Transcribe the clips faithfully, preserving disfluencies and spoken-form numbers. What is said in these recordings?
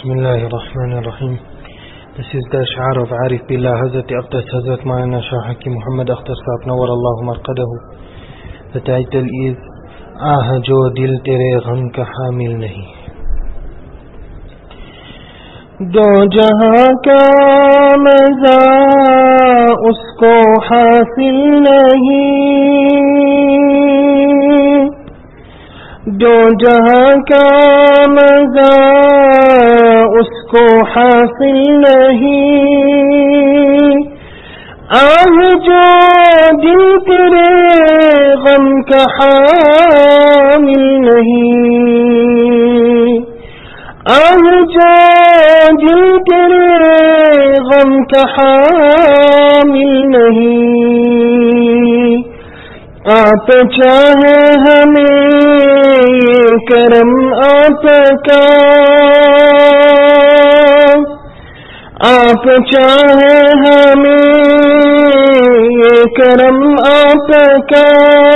Bismillahirrahmanirrahim. This is the Ash'ar of Arif Billah Hazrat Aqdas Hazrat Maulana Shah Hakim Muhammad Akhtar Sahab Nawar Allahu Marqadahu. The title is آہ جو دل تیرے غم کا حامل نہیں. دو جہاں کا مزہ اس کو حاصل نہیں، دو جہاں کا مزہ اس کو حاصل نہیں، آہ جو دل تیرے غم کا حامل نہیں، آہ جو دل تیرے غم کا حامل نہیں، آپ چاہے ہمیں یہ کرم آپ کا، آپ چاہے ہمیں یہ کرم آپ کا،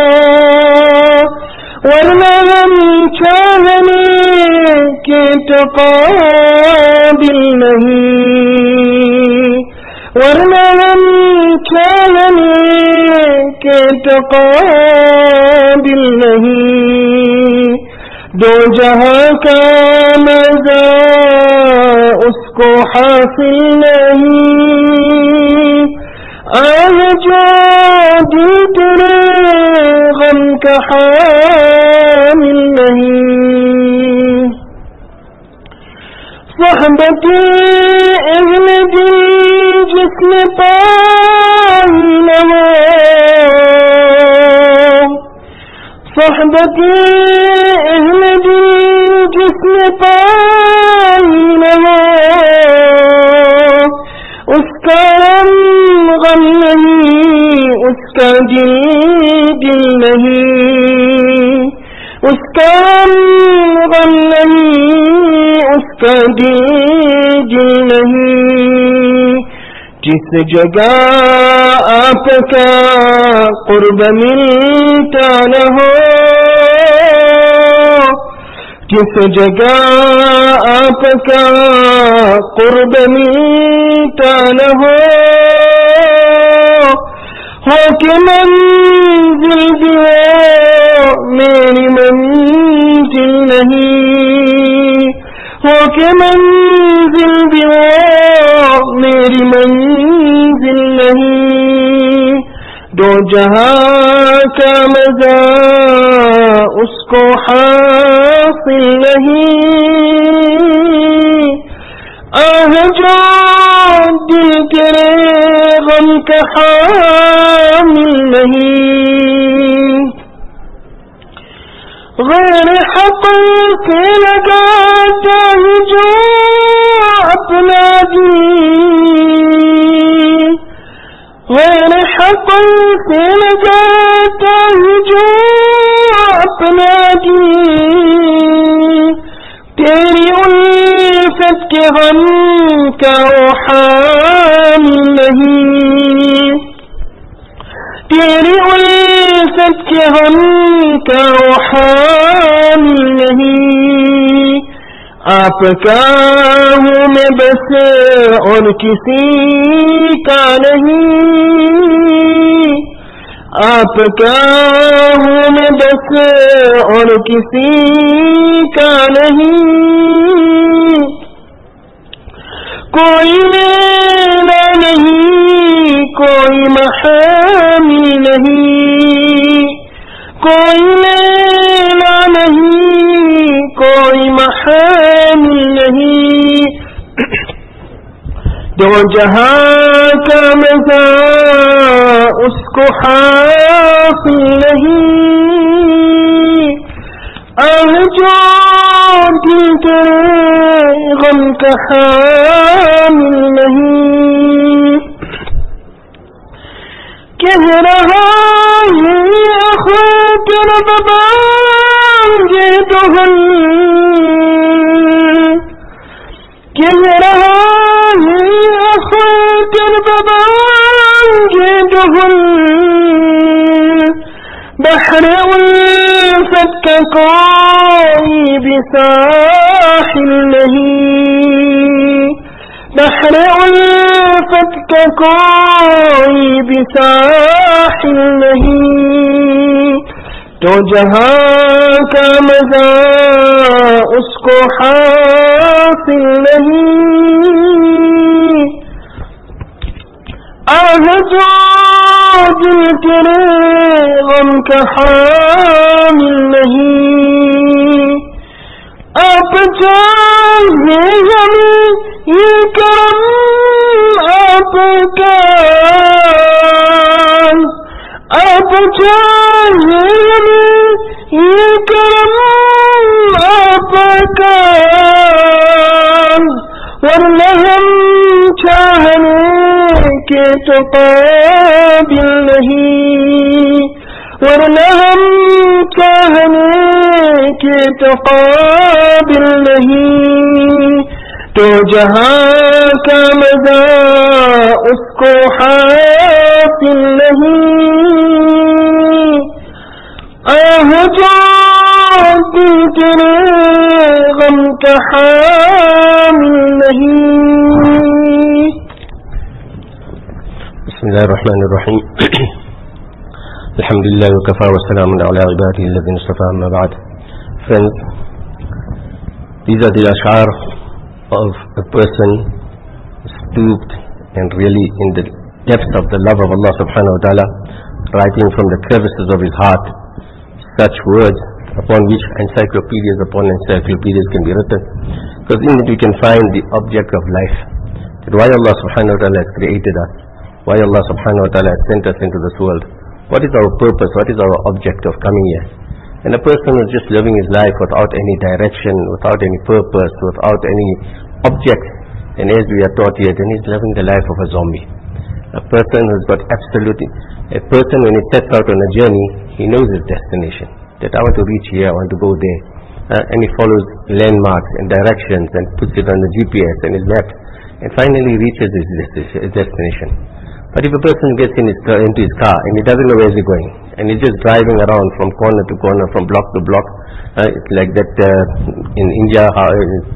ورنہ ہم چاہنے کے تو قابل نہیں، ورنہ ہم چاہنے کے تو قابل نہیں، دو جہاں کا مزہ اس کو حاصل نہیں، آہ جو دل تیرے غم کا حامل نہیں. صحبت اہل دل جس نے پائی نہ ہو، صحبت اہل دل جس نے پائی نہ ہو، اس کا غم نہیں، اس کا دل دل نہیں، اس کا غم نہیں، اس کا دل دل نہیں. جس جگہ آپ کا قرب ملتا نہ ہو، جس جگہ آپ کا قرب ملتا نہ ہو، ہو کہ منزل بھی ہو میری منزل نہیں، ہو کہ منزل بھی ہو میری منزل نہیں، دو جہاں کا مزہ اس کو حاصل نہیں، آہ جو دل تیرے غم کا حامل نہیں. غیر حق سے لگاتا ہے جو اپنا دل، غیر حق سے لگاتا ہے جو اپنا دل، تیری الفت کے غم کا وہ حامل نہیں، تیری الفت کے غم کا وہ حامل نہیں، آپ کا ہوں میں بس اور کسی کا نہیں، آپ کا ہوں میں بس اور کسی کا نہیں، کوئی لینا نہیں، کوئی محامی نہیں، کوئی لینا نہیں، کوئی محامی نہیں، دو جہاں کا مزہ اس کو حاصل نہیں، آہ جو دل تیرے غم کا حامل نہیں. کہہ رہا ہے خاطر ببانگے دہن، کہہ رہا ہے خاطر ببانگے دہن، بحر الفت کا کوئی بھی ساحل نہیں، बहर उल्फत का कोई भी साहिल नहीं, तो जहां का मजा उसको हासिल नहीं। आह जो दिल तेरे गम का हामिल नहीं, आप चाहिए हमें ये करम आपका, आप चाहिए हमें ये करम आपका, वरना हम चाहने के तो काबिल नहीं, वरना हम चाहने के तो काबिल नहीं। तो जहां का मजा उसको हासिल नहीं। आह जो दिल तेरे गम का हामिल नहीं। बिस्मिल्लाहिर्रहमानिर्रहीम। Alhamdulillah wa kafa wa salamun ala ibadihi alladhina istafa, amma ba'd. Friends, these are the ash'ar of a person stooped and really in the depths of the love of Allah subhanahu wa ta'ala, writing from the crevices of his heart such words upon which encyclopedias upon encyclopedias can be written, because in it we can find the object of life, that why Allah subhanahu wa ta'ala has created us, why Allah subhanahu wa ta'ala has sent us into this world. What is our purpose? What is our object of coming here? And a person who is just living his life without any direction, without any purpose, without any object, and as we are taught here, then he's living the life of a zombie. A person who's got absolutely, a person when he sets out on a journey, he knows his destination. That I want to reach here, I want to go there. Uh, and he follows landmarks and directions and puts it on the G P S and his map, and finally reaches his, his destination. But if a person gets in his car, into his car and he doesn't know where he's going, and he's just driving around from corner to corner, from block to block, uh, it's like that uh, in India, how,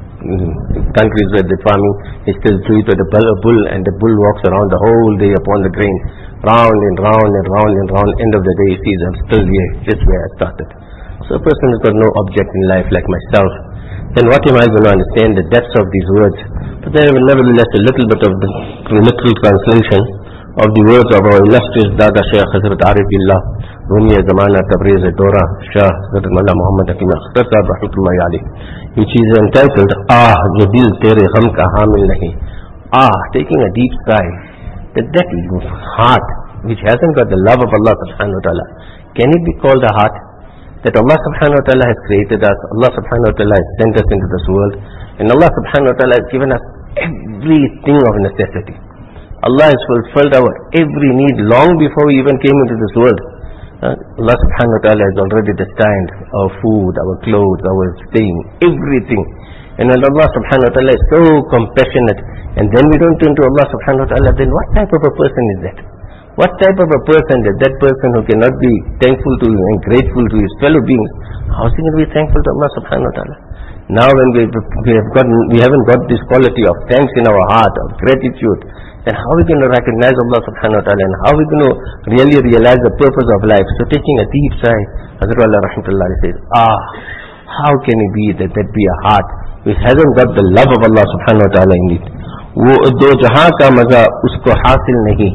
in countries where the farming is still do it with a bull, a bull, and the bull walks around the whole day upon the grain, round and round and round and round. End of the day he sees, I'm still here, just where I started. So a person has got no object in life like myself, then what am I going to understand the depths of these words? But there is nevertheless a little bit of the literal translation of the words of our illustrious Dada Shaykh Hazrat Arif Billah Rumi Zamana Tabriz Dora Shah Hazrat Mullah Muhammad Hakim Akhtar Sahib Rahmatullahi Alayhi, which is entitled Ah Jo Dil Tere Gham Ka Hamil Nahi. Ah, taking a deep sigh, that that heart which hasn't got the love of Allah subhanahu wa ta'ala, can it be called a heart? That Allah subhanahu wa ta'ala has created us, Allah subhanahu wa ta'ala has sent us into this world, and Allah subhanahu wa ta'ala has given us everything of necessity. Allah has fulfilled our every need long before we even came into this world. Uh, Allah subhanahu wa ta'ala has already destined our food, our clothes, our staying, everything. And when Allah subhanahu wa ta'ala is so compassionate, and then we don't turn to Allah subhanahu wa ta'ala, then what type of a person is that? What type of a person is that person who cannot be thankful to and grateful to his fellow beings? How is he going to be thankful to Allah subhanahu wa ta'ala? Now when we, we have gotten, we haven't got this quality of thanks in our heart, of gratitude, then how are we going to recognize Allah subhanahu wa ta'ala, and how are we going to really realize the purpose of life? So taking a deep sigh, Hazrat Allah rahmatullah says, ah, how can it be that that be a heart which hasn't got the love of Allah subhanahu wa ta'ala in it? wo do jahan ka maza usko hasil nahi,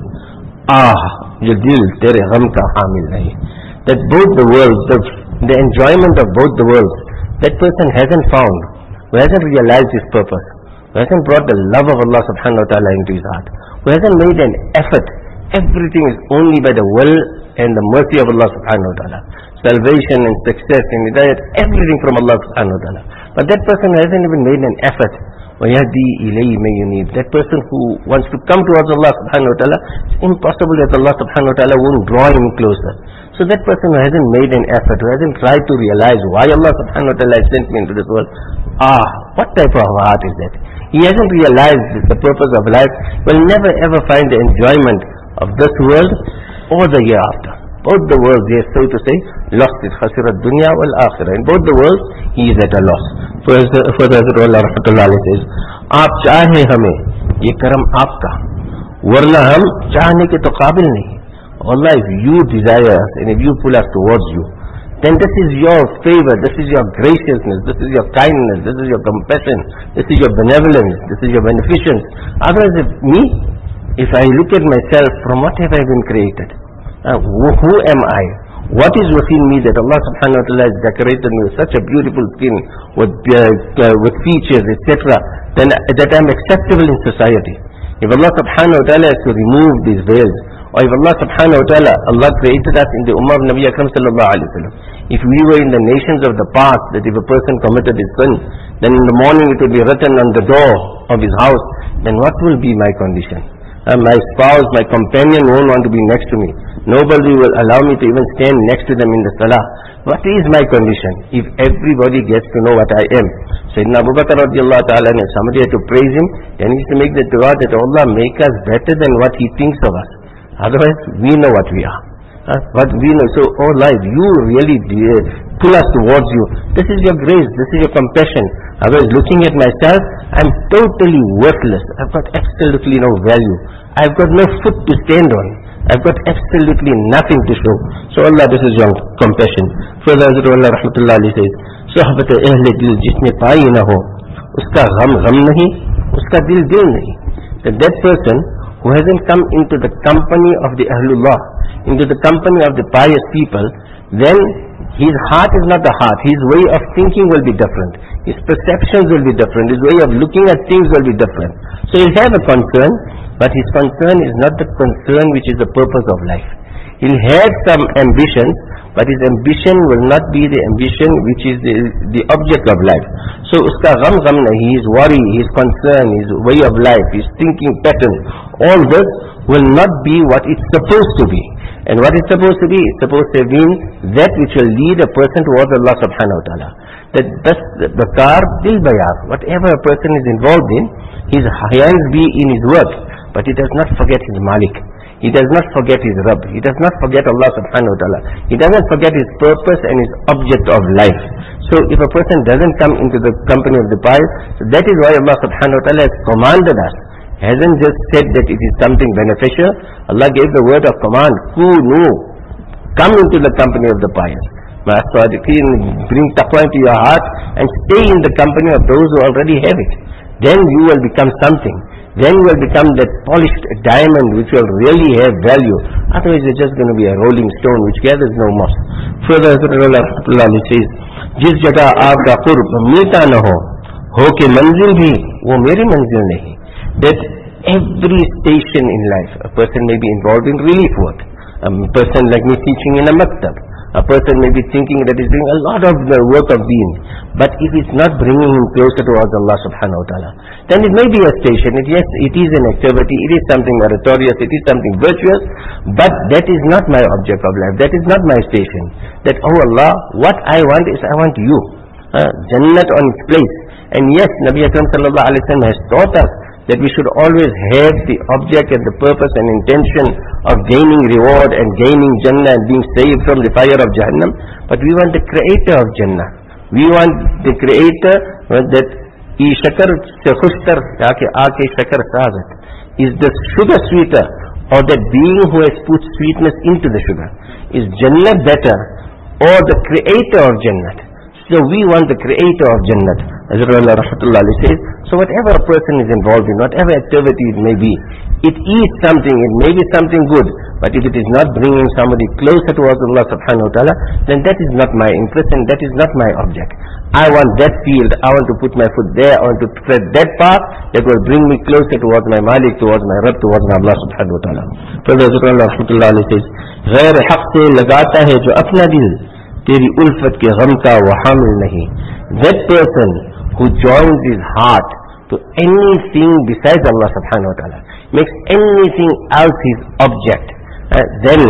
ah jo dil tere gham ka hamil nahi. That both the worlds, the, the enjoyment of both the worlds, that person hasn't found, who hasn't realized his purpose, who hasn't brought the love of Allah subhanahu wa ta'ala into his heart, who hasn't made an effort. Everything is only by the will and the mercy of Allah subhanahu wa ta'ala. Salvation and success and hidayat, everything from Allah subhanahu wa ta'ala. But that person hasn't even made an effort. وَيَهْدِي إِلَيْهِ مَن يُنِيبُ. That person who wants to come towards Allah subhanahu wa ta'ala, it's impossible that Allah subhanahu wa ta'ala won't draw him closer. So that person who hasn't made an effort, who hasn't tried to realize why Allah subhanahu wa ta'ala has sent me into this world, ah, what type of heart is that? He hasn't realized the purpose of life, will never ever find the enjoyment of this world or the hereafter. Both the worlds, yes, so to say, lost it. Khasirat dunya wal akhirah. In both the worlds, he is at a loss. Further, Hazrat Allah rahmatullah says, Aap chahe hame ये करम आपका, वरना हम चाहने के तो काबिल नहीं. Allah, if you desire us and if you pull us towards you, then this is your favor, this is your graciousness, this is your kindness, this is your compassion, this is your benevolence, this is your beneficence. Otherwise, if me, if I look at myself, from what have I been created? Uh, who, who am I? What is within me that Allah subhanahu wa ta'ala has decorated me with such a beautiful skin, with, uh, uh, with features, et cetera, then uh, that I am acceptable in society. If Allah subhanahu wa ta'ala has to remove these veils, or if Allah subhanahu wa ta'ala, Allah created us in the ummah of Nabi Akram sallallahu alayhi wa sallam. If we were in the nations of the past, that if a person committed his sin, then in the morning it would be written on the door of his house, then what will be my condition? Uh, my spouse, my companion won't want to be next to me. Nobody will allow me to even stand next to them in the salah. What is my condition? If everybody gets to know what I am. Sayyidina Abu Bakr radiallahu ta'ala, if somebody had to praise him, then he needs to make the dua that Allah make us better than what he thinks of us. Otherwise, we know what we are. Uh, what we know. So, oh life, you really uh, pull us towards you. This is your grace. This is your compassion. Otherwise, looking at myself, I'm totally worthless. I've got absolutely no value. I've got no foot to stand on. I've got absolutely nothing to show. So Allah, this is your compassion. Further, Allah rahmatullah alayhi says, Sohbat ahle dil jisne paayi na ho, uska gham gham nahi, uska dil dil nahi. That that person who hasn't come into the company of the Ahlullah, into the company of the pious people, then his heart is not the heart. His way of thinking will be different. His perceptions will be different. His way of looking at things will be different. So he'll have a concern, but his concern is not the concern which is the purpose of life. He'll have some ambitions, but his ambition will not be the ambition which is the, the object of life. So uska gham gham nahi, his worry, his concern, his way of life, his thinking pattern, all this will not be what it's supposed to be. And what it's supposed to be, it's supposed to be that which will lead a person towards Allah subhanahu wa ta'ala. That thus the car dil bayar, whatever a person is involved in, his hands be in his work, but he does not forget his Malik. He does not forget his Rabb. He does not forget Allah subhanahu wa ta'ala. He doesn't forget his purpose and his object of life. So if a person doesn't come into the company of the pious, so that is why Allah subhanahu wa ta'ala has commanded us. Hasn't just said that it is something beneficial. Allah gave the word of command, Kunu, come into the company of the pious. Bring taqwa into your heart and stay in the company of those who already have it. Then you will become something. Then you will become that polished diamond which will really have value. Otherwise you're just going to be a rolling stone which gathers no moss. Further, Allah says, Jis jagah aapka qurb milta na ho, ho ke manzil bhi, wo meri manzil nahi. That every station in life, a person may be involved in relief work. A person like me teaching in a maktab. A person may be thinking that he's doing a lot of the work of deen, but if it's not bringing him closer towards Allah subhanahu wa ta'ala, then it may be a station. It, yes, it is an activity, it is something meritorious, it is something virtuous, but that is not my object of life, that is not my station. That, oh Allah, what I want is I want you. Uh, Jannat on its place. And yes, Nabi Akram sallallahu alayhi wa sallam has taught us that we should always have the object and the purpose and intention of gaining reward and gaining Jannah and being saved from the fire of Jahannam. But we want the creator of Jannah. We want the creator that is shakar se khushkar jaake aake shakar saagat. Is the sugar sweeter, or that being who has put sweetness into the sugar? Is Jannah better, or the creator of Jannah? So we want the creator of Jannat. As Allah rahmatullah says, so whatever a person is involved in, whatever activity it may be, it is something, it may be something good, but if it is not bringing somebody closer towards Allah subhanahu wa ta'ala, then that is not my interest and that is not my object. I want that field, I want to put my foot there, I want to tread that path that will bring me closer towards my Malik, towards my Rabb, towards my Allah subhanahu wa ta'ala. Further, Allah rahmatullah says, غیر حق سے لگاتا ہے جو اپنا دل, تیری ulfat ke gham ka wo hamil nahi. That person who joins his heart to anything besides Allah subhanahu wa ta'ala, makes anything else his object, uh, then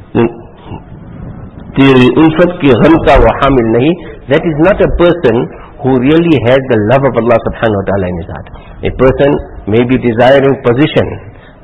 teri ulfat ke gham ka wo hamil nahi, that is not a person who really has the love of Allah subhanahu wa ta'ala in his heart. A person may be desiring position,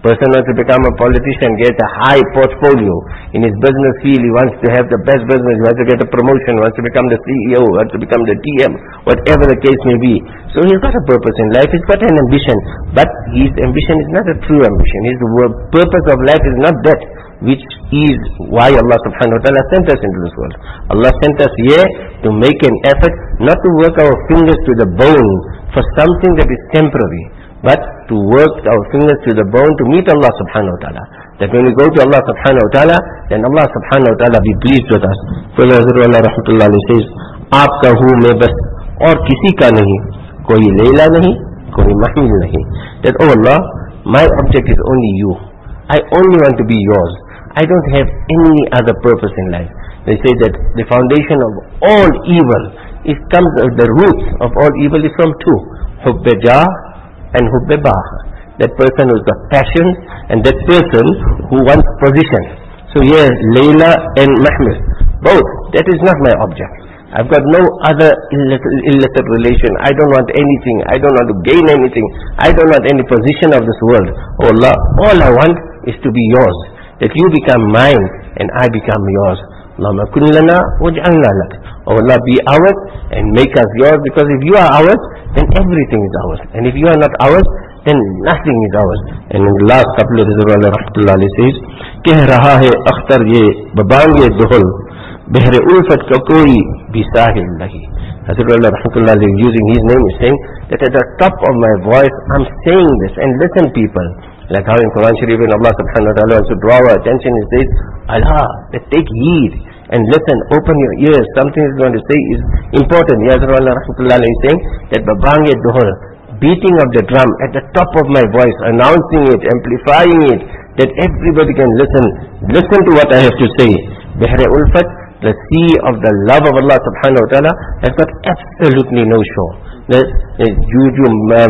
Person wants to become a politician, get a high portfolio. In his business field, he wants to have the best business, he wants to get a promotion, wants to become the C E O, wants to become the D M, whatever the case may be. So he's got a purpose in life, he's got an ambition. But his ambition is not a true ambition. His purpose of life is not that, which is why Allah subhanahu wa ta'ala sent us into this world. Allah sent us here to make an effort, not to work our fingers to the bone for something that is temporary, but to work our fingers to the bone to meet Allah subhanahu wa ta'ala. That when we go to Allah subhanahu wa ta'ala, then Allah subhanahu wa ta'ala be pleased with us. So Allah rahmatullah alayhi says, aapka hu mein bas aur kisi ka nahi, koi Layla nahi, koi mahmil nahi. That, oh Allah, my object is only you. I only want to be yours. I don't have any other purpose in life. They say that the foundation of all evil, it comes, uh, the root of all evil is from two, hubbe jah and hubbe bah. That person who's got passions and that person who wants position. So here, Layla and Mahmud, both, that is not my object. I've got no other illicit, illicit relation. I don't want anything. I don't want to gain anything. I don't want any position of this world. Oh Allah, all I want is to be yours. That you become mine and I become yours. Allahumma kun lana waj'alna lak. Oh Allah, be ours and make us yours, because if you are ours, then everything is ours. And if you are not ours, then nothing is ours. And in the last couple of Rizal rahmatullah alayhi says, keh raha hai akhtar ye babang ye duhul, behre ulfat ka koi bisahil nahi. Hazrat rahmatullah alayhi, using his name, is saying that at the top of my voice I'm saying this, and listen people. Like how in Quran Sharif, when Allah subhanahu wa ta'ala wants to draw our attention, He says, Allah, take heed and listen, open your ears. Something He's going to say is important. Yazr Allah rahmatullah is saying that babang ye duhul, beating of the drum at the top of my voice, announcing it, amplifying it, that everybody can listen. Listen to what I have to say. Behre ulfat, the sea of the love of Allah subhanahu wa ta'ala, has got absolutely no shore. जो जो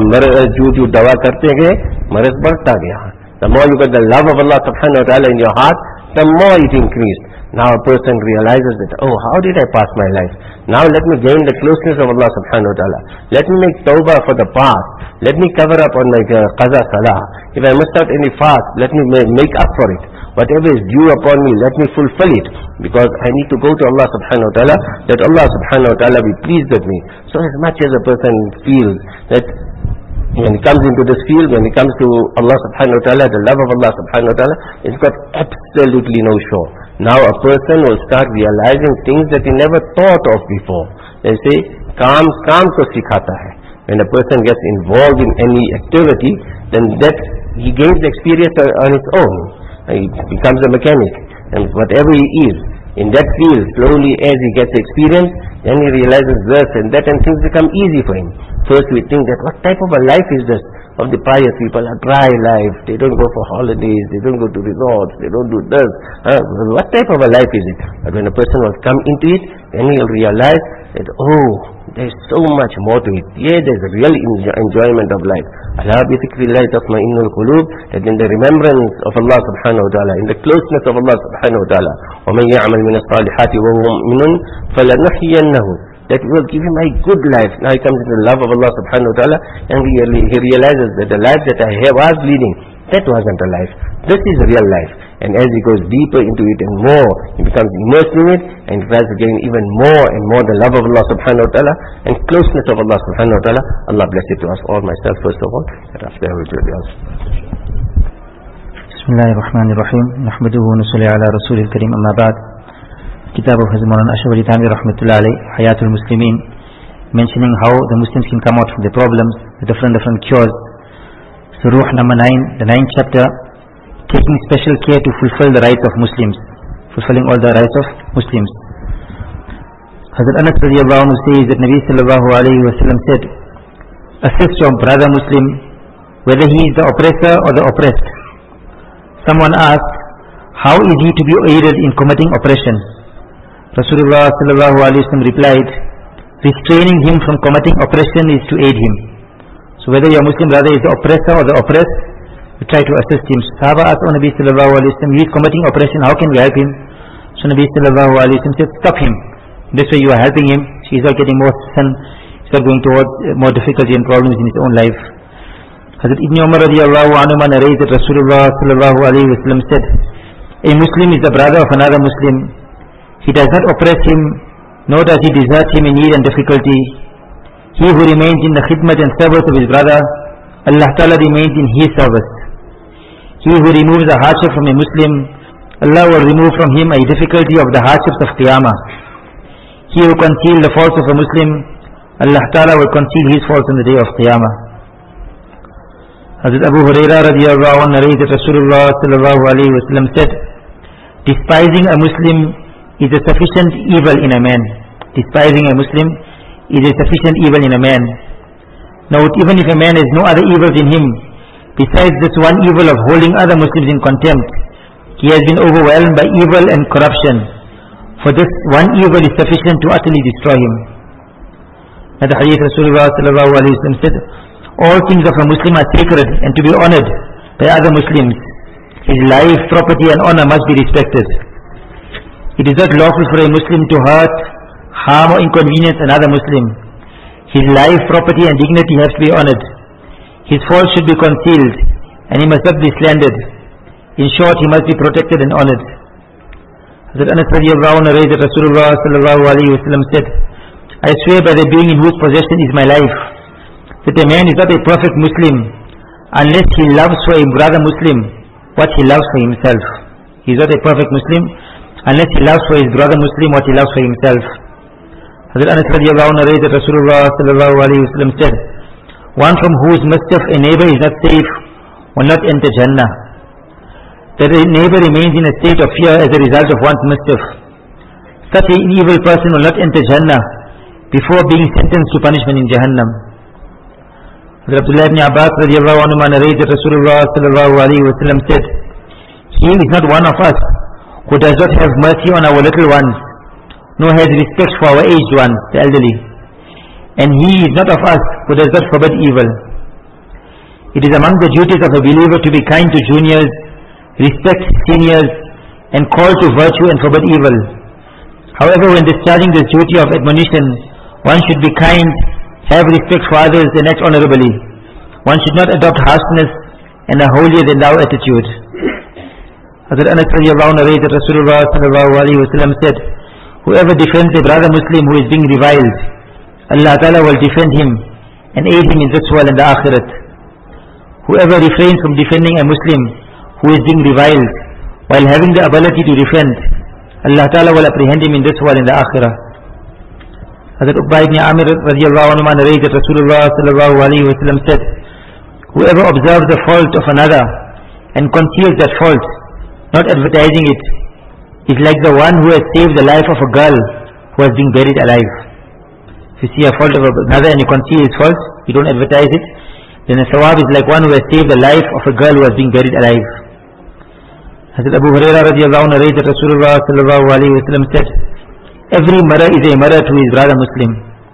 जो जो दवा करते गए, मरज बढ़ता गया. The more you get the love of Allah subhanahu wa ta'ala in your heart, the more it increased. Now a person realizes that, oh, how did I pass my life? Now let me gain the closeness of Allah subhanahu wa ta'ala. Let me make tawbah for the past. Let me cover up on my uh, qaza salah. If I missed out any fast, let me make up for it. Whatever is due upon me, let me fulfill it. Because I need to go to Allah subhanahu wa ta'ala, that Allah subhanahu wa ta'ala be pleased with me. So as much as a person feels that when he comes into this field, when he comes to Allah subhanahu wa ta'ala, the love of Allah subhanahu wa ta'ala, it's got absolutely no shore. Now a person will start realizing things that he never thought of before. They say, kaam kaam ko sikhata hai. When a person gets involved in any activity, then that he gains experience on his own. He becomes a mechanic, and whatever he is in that field, slowly as he gets experience, then he realizes this and that, and things become easy for him. First we think that what type of a life is this of the pious people? A dry life, they don't go for holidays, they don't go to resorts, they don't do this. Uh, what type of a life is it? But when a person will come into it, then he'll realize that, oh, there's so much more to it. Yeah, there's a real enjoy enjoyment of life. Allah bi dhikrillahi tatma'innul qulub, that in the remembrance of Allah subhanahu wa ta'ala, in the closeness of Allah subhanahu wa ta'ala, وَمَنْ يَعْمَلْ مِنَ الصَّالِحَاتِ وَهُوَ مُؤْمِنٌ فَلَنُحْيِيَنَّهُ, that will give him a good life. Now he comes into the love of Allah subhanahu wa ta'ala, and he, he realizes that the life that I was leading, that wasn't a life. This is a real life. And as he goes deeper into it and more, he becomes immersed in it, and he tries to gain even more and more the love of Allah subhanahu wa ta'ala and closeness of Allah subhanahu wa ta'ala. Allah bless it to us all, myself first of all, and after I will do the other. Bismillahirrahmanirrahim. Nahmaduhu wa nusalli ala rasulil kareem, amma ba'd. Kitab of Hazrat Maulana Ashraf Ali Thanvi rahmatullahi alayhi, Hayatul Muslimin, mentioning how the Muslims can come out from their problems, the different different cures. So Ruh number nine, the ninth chapter, taking special care to fulfill the rights of Muslims, fulfilling all the rights of Muslims. Hazrat Anas radiyallahu anhu says that Nabi sallallahu alayhi wa sallam said, assist your brother Muslim, whether he is the oppressor or the oppressed. Someone asked, how is he to be aided in committing oppression? Rasulullah sallallahu alayhi wa sallam replied, restraining him from committing oppression is to aid him. So whether your Muslim brother is the oppressor or the oppressed, we try to assist him. Sahaba asked Nabi sallallahu alayhi wa sallam, he is committing oppression, how can we help him? So Nabi sallallahu alayhi wa sallam said, stop him. This way you are helping him. He is not getting more sin, he is not going towards more difficulty and problems in his own life. Hazrat Ibn Umar radiallahu anhu narrates that Rasulullah sallallahu alayhi wa sallam said, a Muslim is the brother of another Muslim. He does not oppress him, nor does he desert him in need and difficulty. He who remains in the khidmat and service of his brother, Allah Ta'ala remains in his service. He who removes a hardship from a Muslim, Allah will remove from him a difficulty of the hardships of Qiyamah. He who conceals the faults of a Muslim, Allah Ta'ala will conceal his faults on the day of Qiyamah. Hazrat Abu Hurairah radiallahu anhu narrates that Rasulullah sallallahu alayhi wa sallam said, despising a Muslim is a sufficient evil in a man. Despising a Muslim is a sufficient evil in a man. Now, even if a man has no other evils in him, besides this one evil of holding other Muslims in contempt, he has been overwhelmed by evil and corruption. For this one evil is sufficient to utterly destroy him. At the hadith, Rasulullah sallallahu alayhi wa sallam said, all things of a Muslim are sacred and to be honored by other Muslims. His life, property and honor must be respected. It is not lawful for a Muslim to hurt, harm or inconvenience another Muslim. His life, property and dignity have to be honored. His faults should be concealed and he must not be slandered. In short, he must be protected and honored. Hazrat Anas radiallahu anhu narrated that Rasulullah sallallahu alayhi wa sallam said, I swear by the being in whose possession is my life, that a man is not a perfect Muslim unless he loves for a brother Muslim what he loves for himself. He is not a perfect Muslim unless he loves for his brother Muslim what he loves for himself. Hazrat Anas radiallahu anhu narrated that Rasulullah sallallahu alayhi wa sallam said, one from whose mischief a neighbor is not safe will not enter Jannah. That a neighbor remains in a state of fear as a result of one's mischief. Such an evil person will not enter Jannah before being sentenced to punishment in Jahannam. Hazrat Abdullah ibn Abbas radiallahu anhu narrates that Rasulullah sallallahu alayhi wa sallam said, he is not one of us who does not have mercy on our little ones, nor has respect for our aged ones, the elderly. And he is not of us who does not forbid evil. It is among the duties of a believer to be kind to juniors, respect seniors, and call to virtue and forbid evil. However, when discharging this duty of admonition, one should be kind, have respect for others and act honorably. One should not adopt harshness and a holier than thou attitude. Hazrat Anas radiallahu anhu narrated that Rasulullah sallallahu alayhi wa sallam said, whoever defends a brother Muslim who is being reviled, Allah Ta'ala will defend him and aid him in this world and the akhirat. Whoever refrains from defending a Muslim who is being reviled while having the ability to defend, Allah Ta'ala will apprehend him in this world and the akhirah. Hazrat Uqba ibn Amir radiallahu anhu narrated that Rasulullah sallallahu alayhi wa sallam said, whoever observes the fault of another and conceals that fault, not advertising it, is like the one who has saved the life of a girl who has been buried alive. If you see a fault of another and you conceal his fault, you don't advertise it, then the sawab is like one who has saved the life of a girl who has been buried alive. Hazrat Abu Hurairah radiallahu anhu narrated that Rasulullah sallallahu alayhi wa sallam said, every mirror is a mirror to his brother Muslim.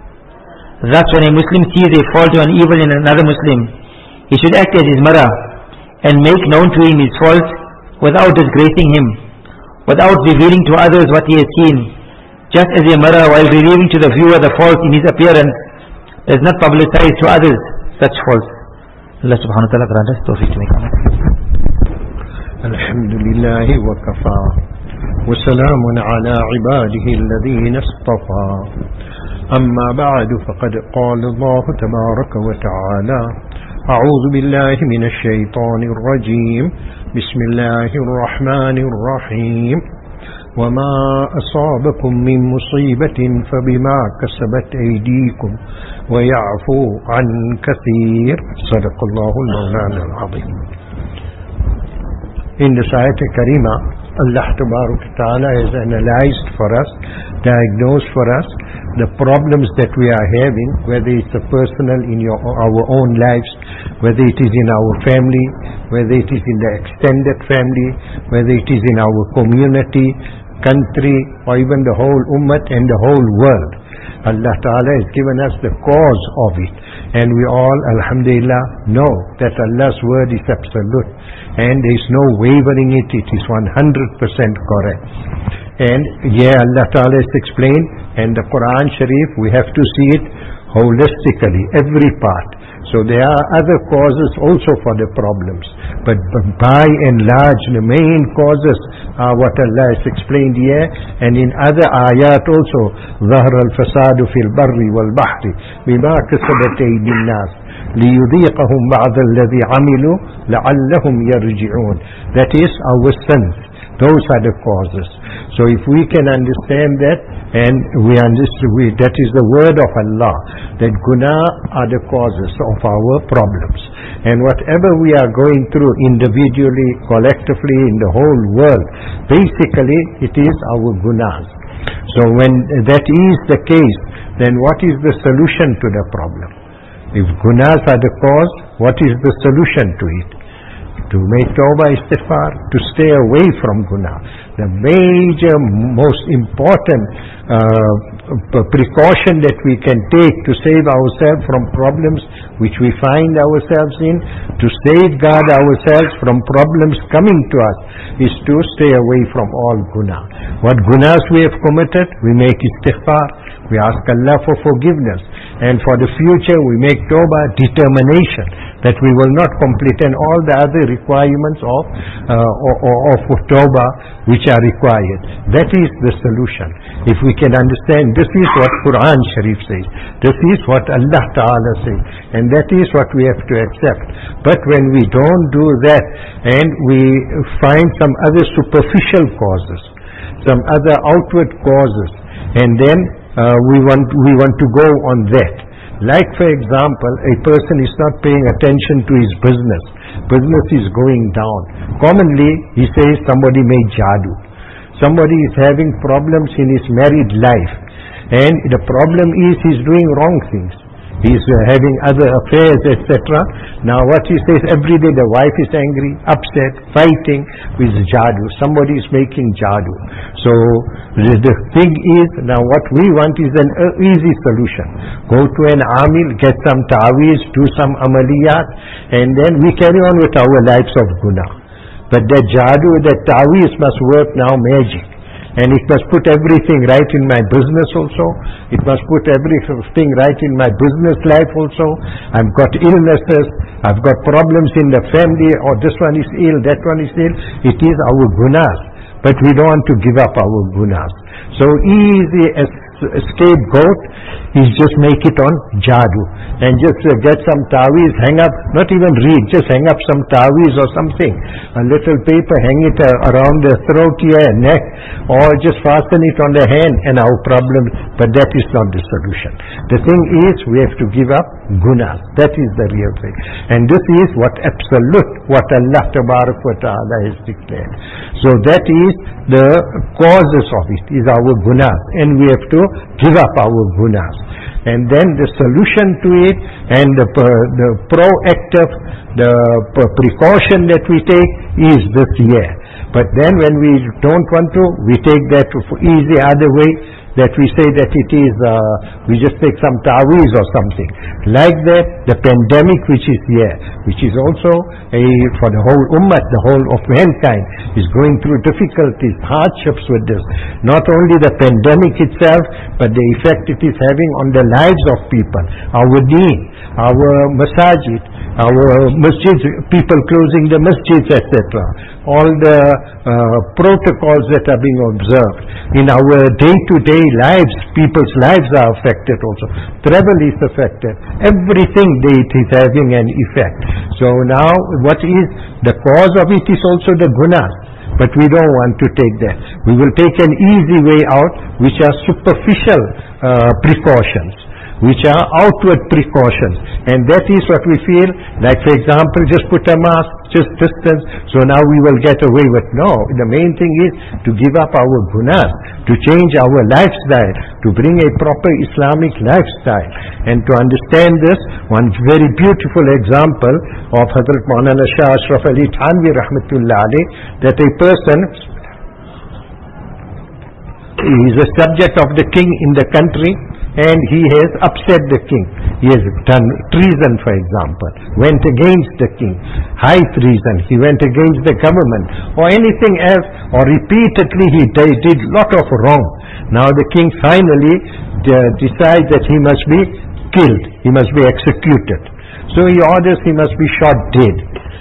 Thus, when a Muslim sees a fault or an evil in another Muslim, he should act as his mirror and make known to him his fault without disgracing him, without revealing to others what he has seen, just as a mirror, while revealing to the viewer the fault in his appearance, does not publicize to others such faults. Allah subhanahu wa ta'ala grant us tawfiq to make amal. Alhamdulillahi wa kafa. وسلام على عباده الذين اصطفى أما بعد فقد قال الله تبارك وتعالى أعوذ بالله من الشيطان الرجيم بسم الله الرحمن الرحيم وما أصابكم من مصيبة فبما كسبت أيديكم ويعفو عن كثير صدق الله المولانا العظيم. In the Ayat Karima, Allah Ta'ala has analyzed for us, diagnosed for us the problems that we are having, whether it's a personal in your, our own lives, whether it is in our family, whether it is in the extended family, whether it is in our community, country, or even the whole ummah and the whole world. Allah Ta'ala has given us the cause of it, and we all, alhamdulillah, know that Allah's word is absolute and there is no wavering it, it is one hundred percent correct. And yeah, Allah Ta'ala has explained, and the Quran Sharif, we have to see it holistically, every part. So there are other causes also for the problems. But by and large, the main causes are what Allah has explained here, and in other ayat also, ظَهْرَ الْفَسَادُ فِي الْبَرِّ وَالْبَحْرِ بِمَا كَسَبَتْ أَيْدِي النَّاسِ لِيُذِيقَهُمْ بَعْضَ الَّذِي عَمِلُوا لَعَلَّهُمْ يَرْجِعُونَ. That is our sins. Those are the causes. So if we can understand that, and we understand we, that is the word of Allah, that guna are the causes of our problems. And whatever we are going through individually, collectively, in the whole world, basically it is our gunas. So when that is the case, then what is the solution to the problem? If gunas are the cause, what is the solution to it? To make tawbah, istighfar, to stay away from guna. The major, most important uh, precaution that we can take to save ourselves from problems which we find ourselves in, to safeguard ourselves from problems coming to us, is to stay away from all guna. What gunas we have committed, we make istighfar. We ask Allah for forgiveness, and for the future we make tawbah, determination that we will not complete, and all the other requirements of uh, of tawbah which are required. That is the solution. If we can understand, this is what Quran Sharif says, this is what Allah Ta'ala says, and that is what we have to accept. But when we don't do that, and we find some other superficial causes, some other outward causes, and then Uh, we want we want to go on that. Like for example, a person is not paying attention to his business. Business is going down. Commonly, he says somebody made jadoo. Somebody is having problems in his married life, and the problem is he's doing wrong things. He's uh, having other affairs, et cetera. Now what he says, every day the wife is angry, upset, fighting with jadoo. Somebody is making jadoo. So the, the thing is, now what we want is an uh, easy solution. Go to an amil, get some ta'weez, do some amaliyat, and then we carry on with our lives of guna. But that jadoo, that ta'weez must work now magic. And it must put everything right in my business also. It must put everything right in my business life also. I've got illnesses. I've got problems in the family. Or this one is ill, that one is ill. It is our gunas. But we don't want to give up our gunas. So easy as a scapegoat is just make it on jadoo, and just uh, get some ta'weez, hang up, not even read, just hang up some ta'weez or something, a little paper, hang it uh, around the throat here, neck, or just fasten it on the hand, and our problem. But that is not the solution. The thing is, we have to give up gunas. That is the real thing, and this is what absolute, what Allah Tabarak wa Ta'ala has declared. So that is the causes of it, is our gunas, and we have to give up our gunas. And then the solution to it, and the, uh, the proactive, the uh, precaution that we take is this year. But then when we don't want to, we take that easy other way, that we say that it is, uh, we just take some ta'weez or something. Like that, the pandemic which is here, which is also a, for the whole ummah, the whole of mankind, is going through difficulties, hardships with this. Not only the pandemic itself, but the effect it is having on the lives of people, our deen, our masajid, our masjids, people closing the masjids, et cetera. All the uh, protocols that are being observed. In our day-to-day lives, people's lives are affected also. Travel is affected. Everything it is having an effect. So now what is the cause of it is also the gunas. But we don't want to take that. We will take an easy way out, which are superficial uh, precautions, which are outward precautions. And that is what we feel, like for example, just put a mask, just distance, so now we will get away with. No, the main thing is to give up our gunas, to change our lifestyle, to bring a proper Islamic lifestyle. And to understand this, one very beautiful example of Hazrat Maulana Shah Ashraf Ali Thanvi Rahmatullah Alayh, that a person is a subject of the king in the country, and he has upset the king. He has done treason, for example, went against the king, high treason, he went against the government, or anything else, or repeatedly he did lot of wrong. Now the king finally uh, decides that he must be killed, he must be executed. So he orders he must be shot dead.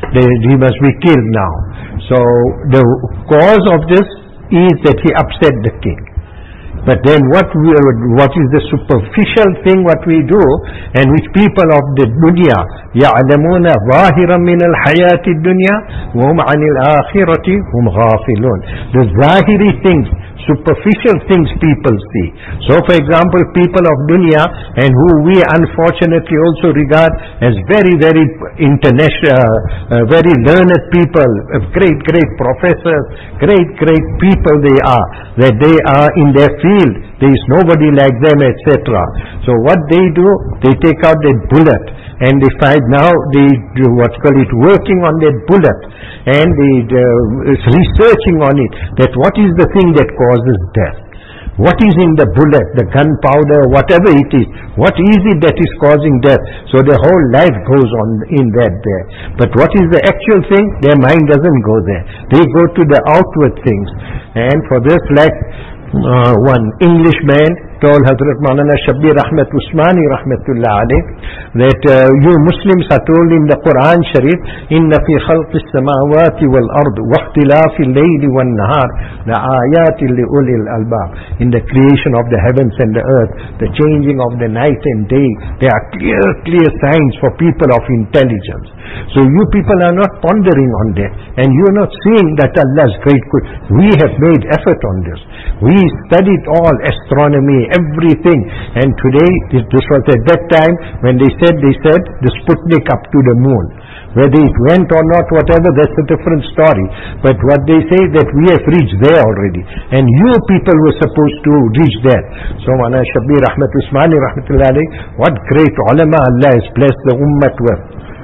He must be killed now. So the cause of this is that he upset the king. But then what we, what is the superficial thing what we do, and which people of the dunya يَعْلَمُونَ ظَاهِرًا مِنَ الْحَيَاةِ الدُّنْيَا وَهُمْ عَنِ الْآخِرَةِ هُمْ غَافِلُونَ. The zahiri things, superficial things people see. So for example, people of dunya, and who we unfortunately also regard as very very international, uh, uh, very learned people, uh, great great professors, great great people they are, that they are in their field, there is nobody like them, et cetera. So what they do, they take out that bullet, and they find now they do what's called it working on that bullet, and they uh, researching on it, that what is the thing that causes death. What is in the bullet, the gunpowder, whatever it is, what is it that is causing death? So their whole life goes on in that there. But what is the actual thing? Their mind doesn't go there. They go to the outward things. And for this, like uh, one Englishman told Hazrat Maulana Shabbir Ahmed Usmani Rahmatullah alayh that uh, you Muslims are told in the Quran Sharif, Inna fi khalqis samawati wal ard wa ikhtilafi al-layli wan nahar la ayatin li ulil albab. In the creation of the heavens and the earth, the changing of the night and day, there are clear clear signs for people of intelligence. So you people are not pondering on that, and you are not seeing that Allah's great good. We have made effort on this. We studied all astronomy, everything, and today, this, this was at that time when they said, they said the Sputnik up to the moon. Whether it went or not, whatever, that's a different story. But what they say that we have reached there already, and you people were supposed to reach there. So Maulana Shabbir Ahmed Usmani Rahmatullah alayh, what great ulama Allah has blessed the ummah with.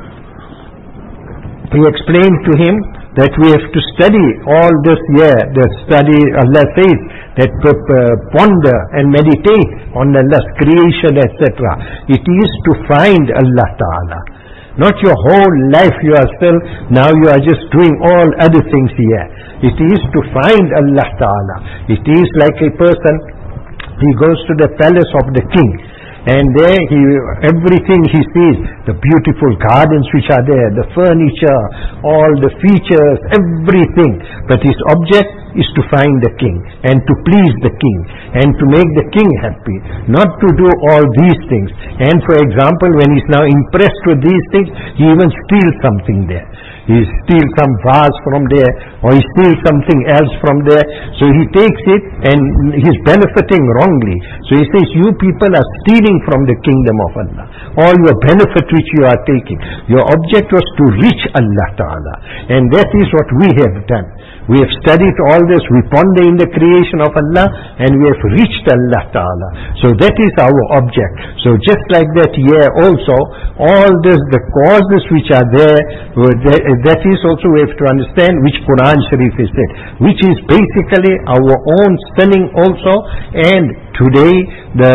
He explained to him that we have to study all this year, the study, Allah says, that uh, ponder and meditate on Allah's creation, et cetera. It is to find Allah Ta'ala. Not your whole life you are still, now you are just doing all other things here. It is to find Allah Ta'ala. It is like a person, he goes to the palace of the king, and there he, everything he sees, the beautiful gardens which are there, the furniture, all the features, everything. But his object is to find the king, and to please the king, and to make the king happy, not to do all these things. And for example, when he's now impressed with these things, he even steals something there. He steals some vase from there, or he steals something else from there. So he takes it and he's benefiting wrongly. So he says, you people are stealing from the kingdom of Allah. All your benefit which you are taking. Your object was to reach Allah Ta'ala. And that is what we have done. We have studied all this, we ponder in the creation of Allah, and we have reached Allah Ta'ala. So that is our object. So just like that here also, all this, the causes which are there, that is also we have to understand which Quran Sharif is said, which is basically our own sinning also. And today the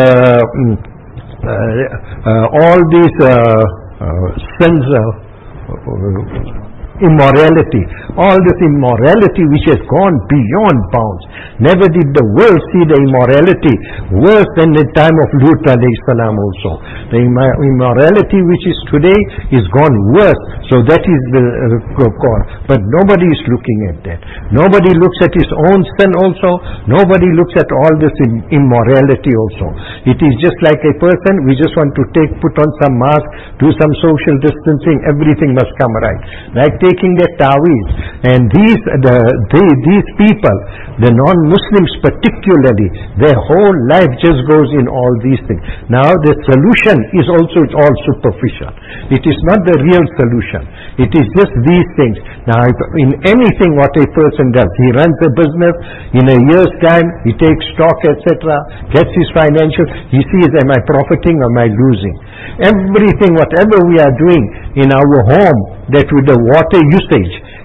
uh, uh, all these uh, uh, sins of uh, immorality, all this immorality which has gone beyond bounds. Never did the world see the immorality worse than the time of Lut alayhi salam also. The immorality which is today is gone worse. So that is the uh, cause. But nobody is looking at that. Nobody looks at his own sin also. Nobody looks at all this immorality also. It is just like a person, we just want to take, put on some mask, do some social distancing, everything must come right. Like taking their taweez. And these, the, they, these people, the non-Muslims particularly, their whole life just goes in all these things. Now the solution is also all superficial. It is not the real solution. It is just these things. Now if in anything what a person does, he runs a business, in a year's time he takes stock, et cetera, gets his financial, he sees, am I profiting or am I losing? Everything, whatever we are doing in our home, that with the water usage,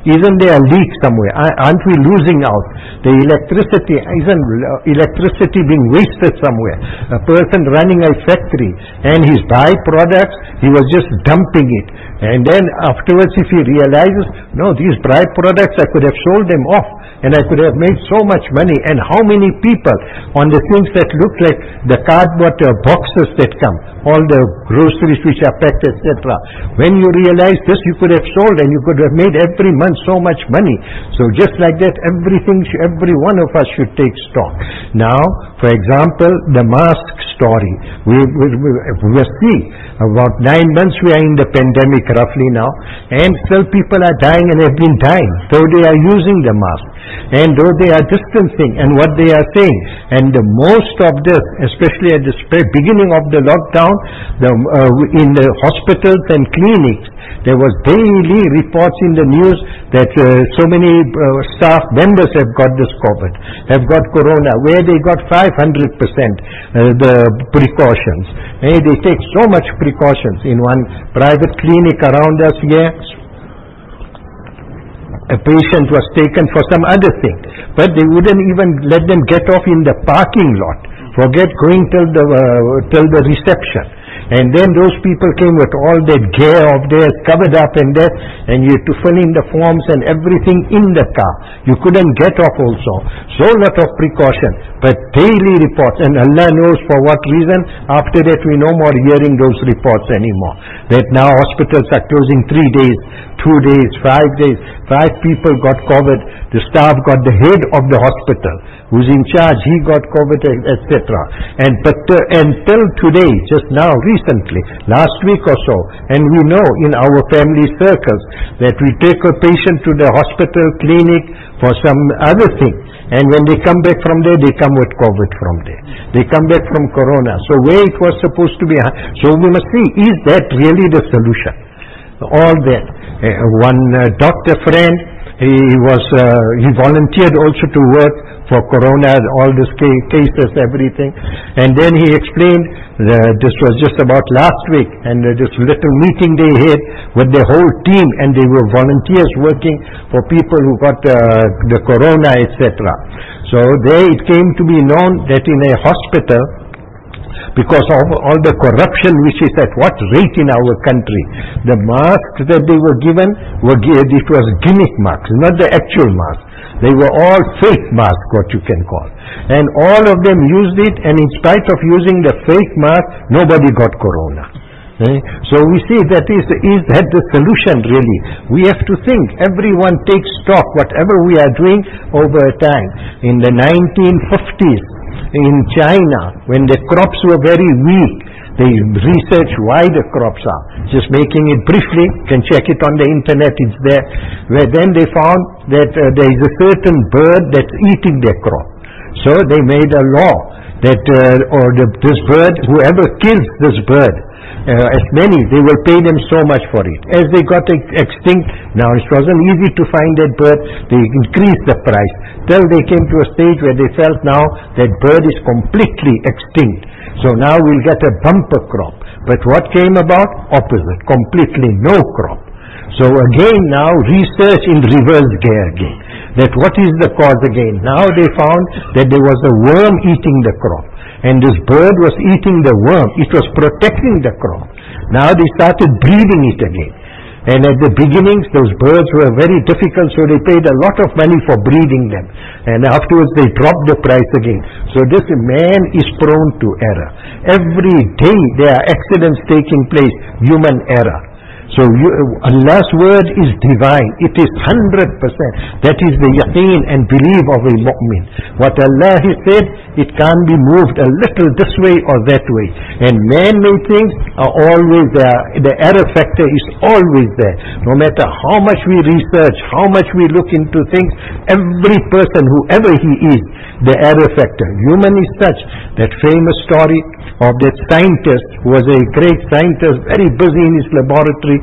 Isn't there a leak somewhere? Aren't we losing out? The electricity, isn't electricity being wasted somewhere? A person running a factory and his byproducts, he was just dumping it. And then afterwards if he realizes, no, these byproducts, I could have sold them off and I could have made so much money. And how many people on the things that look like the cardboard uh, boxes that come, all the groceries which are packed, et cetera. When you realize this, you could have sold and you could have made every month so much money. So just like that, everything, every one of us should take stock. Now, for example, the mask story. We we see about nine months we are in the pandemic roughly now, and still people are dying and have been dying, though they are using the mask, and though they are distancing and what they are saying. And the most of this, especially at the beginning of the lockdown, the, uh, in the hospitals and clinics, there was daily reports in the news that uh, so many uh, staff members have got this COVID, have got corona, where they got five hundred percent uh, the precautions. Hey, they take so much precautions. In one private clinic around us here, a patient was taken for some other thing, but they wouldn't even let them get off in the parking lot. Forget going till the uh, till the reception. And then those people came with all that gear of theirs covered up and that, and you had to fill in the forms and everything in the car. You couldn't get off also. So lot of precaution, but daily reports, and Allah knows for what reason. After that we no more hearing those reports anymore. That now hospitals are closing three days, two days, five days. Five people got COVID. The staff got the head of the hospital, who's in charge, he got COVID, et cetera. And but uh, until today, just now, recently, last week or so, and we know in our family circles that we take a patient to the hospital, clinic for some other thing, and when they come back from there, they come with COVID from there. They come back from corona. So where it was supposed to be, so we must see, is that really the solution? All that. Uh, one uh, doctor friend, he was uh, he volunteered also to work for corona, all these cases, everything, and then he explained, uh, this was just about last week, and uh, this little meeting they had with the whole team, and they were volunteers working for people who got uh, the corona, et cetera. So there it came to be known that in a hospital, because of all the corruption which is at what rate in our country, the masks that they were given were it was gimmick masks, not the actual masks. They were all fake masks, what you can call, and all of them used it, and in spite of using the fake mask, nobody got corona. Eh? So we see that is is that the solution really? We have to think. Everyone takes stock whatever we are doing over time. In the nineteen fifties. In China, when the crops were very weak, they researched why the crops are. Just making it briefly, can check it on the internet, it's there. Where then they found that uh, there is a certain bird that's eating their crop. So they made a law that, uh, or the, this bird, whoever kills this bird, uh, as many, they will pay them so much for it. As they got ex- extinct, now it wasn't easy to find that bird, they increased the price, till they came to a stage where they felt now that bird is completely extinct. So now we'll get a bumper crop. But what came about? Opposite, completely no crop. So again now research in reverse gear again. That what is the cause again? Now they found that there was a worm eating the crop. And this bird was eating the worm. It was protecting the crop. Now they started breeding it again. And at the beginnings, those birds were very difficult, so they paid a lot of money for breeding them. And afterwards, they dropped the price again. So this man is prone to error. Every day, there are accidents taking place, human error. So you, Allah's word is divine. It is one hundred percent. That is the yaqeen and belief of a mu'min. What Allah has said, it can't be moved a little this way or that way. And man-made things are always there. The error factor is always there. No matter how much we research, how much we look into things, every person, whoever he is, the error factor. Human is such. That famous story of that scientist who was a great scientist, very busy in his laboratory,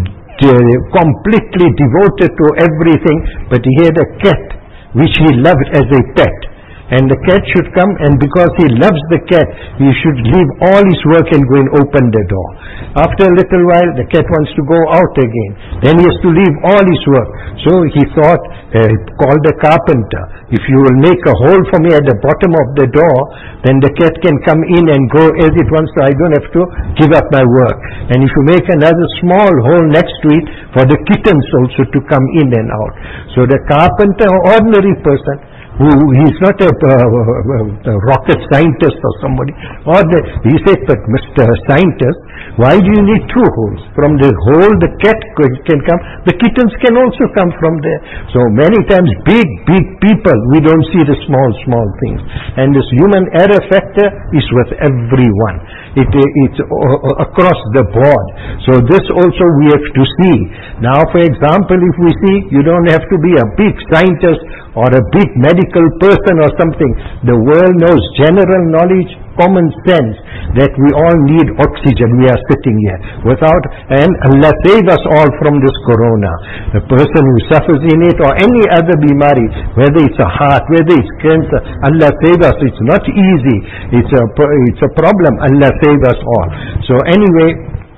completely devoted to everything, but he had a cat which he loved as a pet. and the cat should come, and because he loves the cat, he should leave all his work and go and open the door. After a little while, the cat wants to go out again. Then he has to leave all his work. So he thought, uh, called the carpenter, if you will make a hole for me at the bottom of the door, then the cat can come in and go as it wants, so I don't have to give up my work. And if you make another small hole next to it, for the kittens also to come in and out. So the carpenter, ordinary person, who he's not a, uh, a rocket scientist or somebody, or the, he said, but Mister Scientist, why do you need two holes? From the hole the cat can come, the kittens can also come from there. So many times big, big people, we don't see the small, small things. And this human error factor is with everyone. It, it's uh, across the board. So this also we have to see. Now, for example, if we see, you don't have to be a big scientist or a big medical person or something. The world knows general knowledge, common sense, that we all need oxygen. We are sitting here without, and Allah save us all from this corona. The person who suffers in it or any other bimari, whether it's a heart, whether it's cancer, Allah save us. It's not easy. It's a, it's a problem. Allah save us all. So anyway,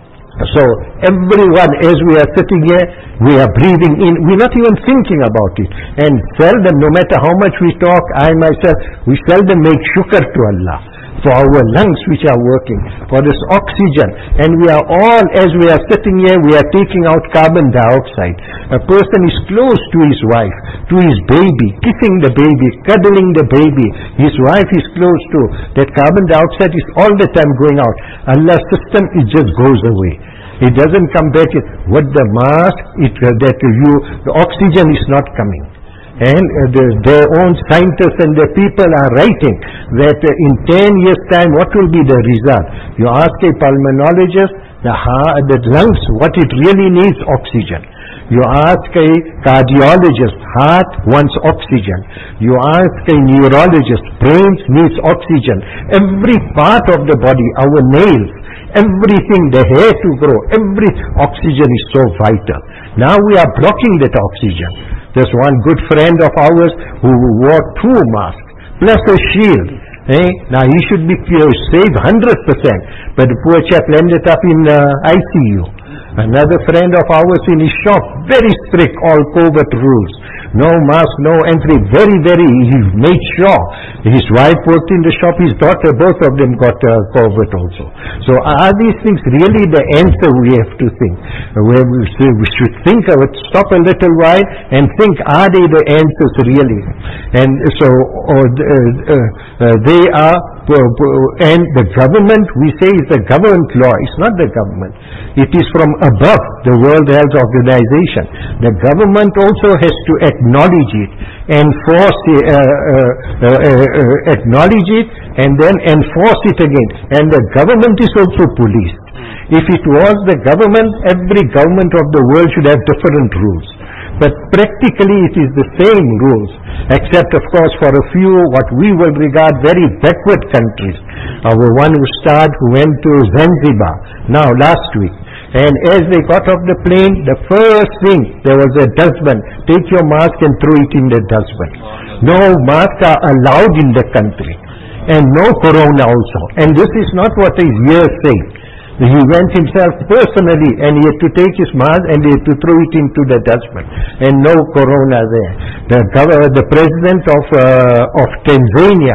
so everyone, as we are sitting here, we are breathing in, we're not even thinking about it. And seldom, no matter how much we talk, I myself, we seldom make shukr to Allah for our lungs which are working, for this oxygen. And we are all, as we are sitting here, we are taking out carbon dioxide. A person is close to his wife, to his baby, kissing the baby, cuddling the baby. His wife is close to. That carbon dioxide is all the time going out. Allah's system, it just goes away. It doesn't come back with the mask, it, uh, that you, the oxygen is not coming. And uh, the, their own scientists and their people are writing that uh, in ten years time, what will be the result? You ask a pulmonologist, the, heart, the lungs, what it really needs, oxygen. You ask a cardiologist, heart wants oxygen. You ask a neurologist, brains needs oxygen. Every part of the body, our nails, everything, the hair to grow, every oxygen is so vital. Now we are blocking that oxygen. There's one good friend of ours who wore two masks plus a shield. Eh? Now he should be saved one hundred percent, but the poor chap ended up in uh, I C U. Another friend of ours in his shop, very strict, all COVID rules. No mask, no entry, very, very, he made sure. His wife worked in the shop, his daughter, both of them got uh, COVID also. So are these things really the answer? We have to think. Where we, we should think of it, stop a little while and think, are they the answers really? And so uh, uh, uh, they are, uh, and the government, we say is the government law. It's not the government. It is from above, the World Health Organization. The government also has to acknowledge it, enforce it, uh, uh, uh, uh, acknowledge it, and then enforce it again. And the government is also policed. If it was the government, every government of the world should have different rules. But practically it is the same rules, except of course for a few what we will regard very backward countries. Our one ustad who went to Zanzibar now last week, and as they got off the plane, the first thing, there was a dustbin. Take your mask and throw it in the dustbin. No masks are allowed in the country, and no corona also. And this is not what his ears say. He went himself personally and he had to take his mask and he had to throw it into the dustbin, and no corona there. The governor, the president of uh, of Tanzania,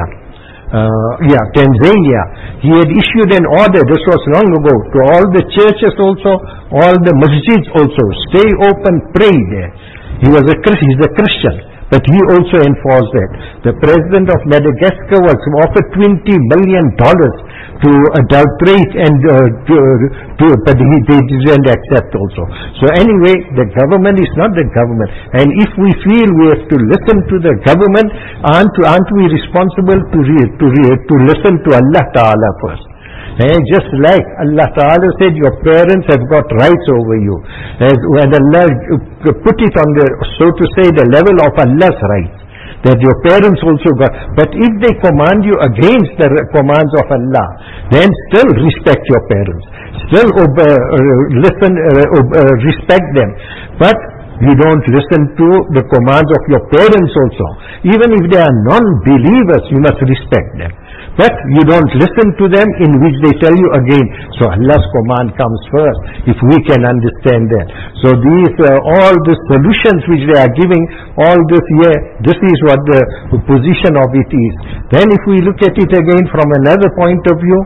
uh, yeah, Tanzania, he had issued an order, this was long ago, to all the churches also, all the masjids also, stay open, pray there. He was a Christian, he's a Christian, but he also enforced that. The president of Madagascar was offered twenty million dollars to adulterate and uh, to, to, but he, they didn't accept also. So anyway, the government is not the government, and if we feel we have to listen to the government, aren't, aren't we responsible to, re, to, re, to listen to Allah Ta'ala first? And just like Allah Ta'ala said, your parents have got rights over you. As when Allah put it on the, so to say, the level of Allah's rights, that your parents also got. But if they command you against the commands of Allah, then still respect your parents. Still obey, uh, listen, uh, uh, respect them. But You don't listen to the commands of your parents also. Even if they are non-believers, you must respect them. But you don't listen to them, in which they tell you again. So Allah's command comes first, if we can understand that. So these, uh, all the solutions which they are giving, all this, yeah, this is what the position of it is. Then if we look at it again from another point of view,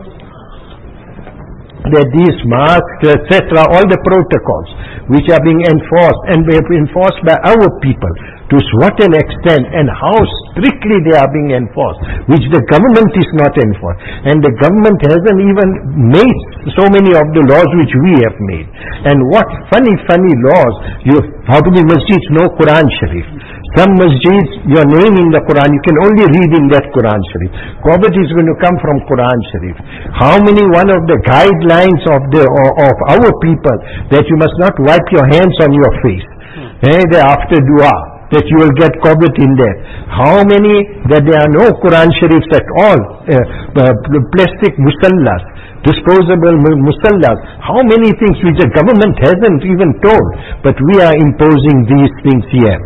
that these masks, et cetera, all the protocols which are being enforced, and they are enforced by our people, to what an extent and how strictly they are being enforced, which the government is not enforced. And the government hasn't even made so many of the laws which we have made. And what funny, funny laws. You, how many masjids know Quran Sharif? Some masjids, your name in the Quran, you can only read in that Quran Sharif. Qawbat is going to come from Quran Sharif. How many one of the guidelines of the of our people, that you must not wipe your hands on your face, hmm. eh, after dua, that you will get Qawbat in there. How many that there are no Quran Sharifs at all, uh, uh, plastic musallas, disposable musallas, how many things which the government hasn't even told, but we are imposing these things here.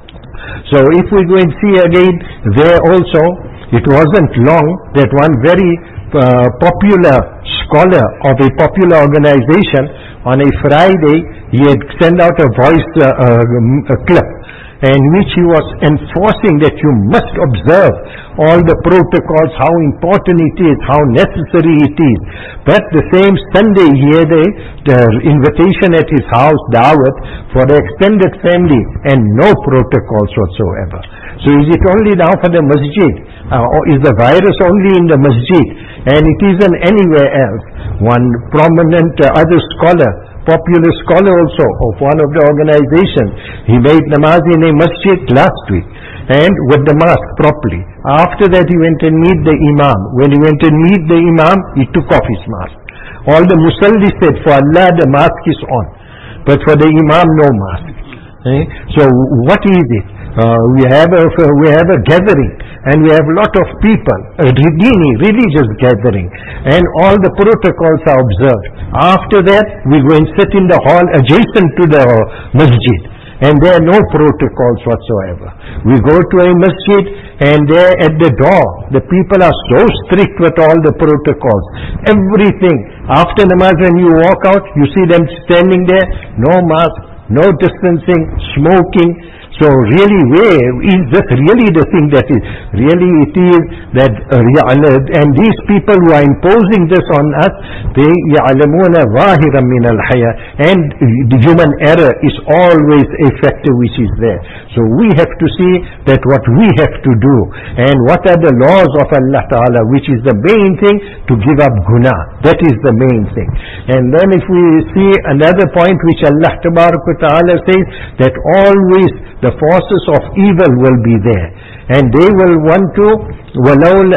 So if we go and see again, there also, it wasn't long that one very uh, popular scholar of a popular organization, on a Friday, he had sent out a voice uh, uh, a clip, in which he was enforcing that you must observe all the protocols, how important it is, how necessary it is. But the same Sunday he had a the invitation at his house, Dawat, for the extended family, and no protocols whatsoever. So is it only now for the masjid? Uh, or is the virus only in the masjid, and it isn't anywhere else? One prominent uh, other scholar, popular scholar also of one of the organizations, he made namaz in a masjid last week, and with the mask properly. After that he went and meet the imam. When he went and meet the imam, he took off his mask. All the musalli said, for Allah the mask is on, but for the imam no mask. Eh? So what is it? Uh, we have a we have a gathering, and we have a lot of people, a dini, religious gathering, and all the protocols are observed. After that, we go and sit in the hall adjacent to the masjid, and there are no protocols whatsoever. We go to a masjid, and there at the door, the people are so strict with all the protocols. Everything. After namaz, when you walk out, you see them standing there, no mask, no distancing, smoking. So really, where is this really the thing that is? Really it is that, uh, and these people who are imposing this on us, they يَعْلَمُونَ ظَاهِرًا مِنَ الْحَيَاةِ, and the human error is always a factor which is there. So we have to see that what we have to do, and what are the laws of Allah Ta'ala, which is the main thing, to give up guna. That is the main thing. And then if we see another point which Allah Ta'ala says, that always the forces of evil will be there, and they will want to وَلَوْ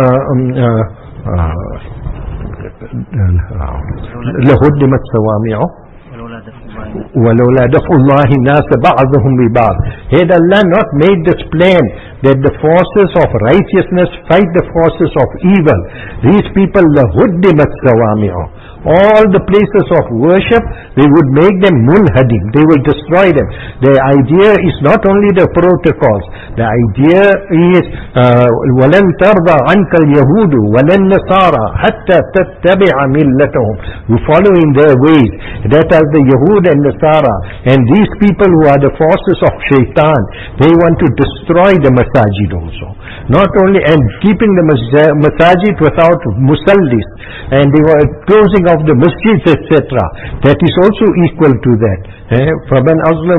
لَهُدِّمَتْ صَوَامِعُ وَلَوْلَا دَفْعُ اللَّهِ النَّاسَ بَعْضَهُمْ بِبَعْضٍ. Had Allah not made this plan that the forces of righteousness fight the forces of evil, these people لَهُدِّمَتْ صَوَامِعُ, all the places of worship, they would make them mulhadim, they will destroy them. The idea is not only the protocols, the idea is وَلَنْ تَرْضَى عَنْكَ الْيَهُودُ وَلَنْ نَصَارَى حَتَّى تَتَّبِعَ مِلَّتَهُمْ. You follow in their ways. That are the Yahud and Nasara. And these people who are the forces of shaitan, they want to destroy the masajid also. Not only, and keeping the masajid without musallis, and they were closing of the masjids, et cetera. That is also equal to that. Eh? فَمَنْ أَظْلَمَ